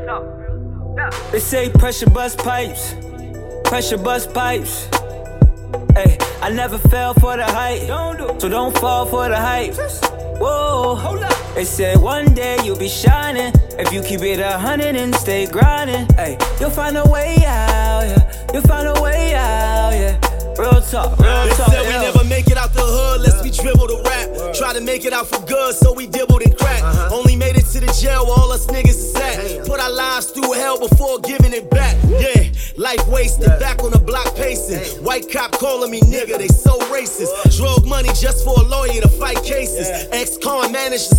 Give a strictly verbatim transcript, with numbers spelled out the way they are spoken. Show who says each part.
Speaker 1: They say pressure bust pipes, pressure bust pipes. Hey, I never fell for the hype, so don't fall for the hype. Whoa, hold up. They said one day you'll be shining if you keep it a hundred and stay grinding. Hey, you'll find a way out, yeah. You'll find a way out, yeah. Real talk, real
Speaker 2: they
Speaker 1: talk.
Speaker 2: They said we never make it out the hood unless we dribble the rap. Word. Try to make it out for good, so we dibbled and cracked. Uh-huh. Only made it to the jail where all us niggas is at. Damn. Put our lives through hell before giving it back. Yeah, life wasted, yeah. Back on the block pacing. Damn. White cop calling me nigga, they so racist. Drug money just for a lawyer to fight cases. Yeah. Ex-con managed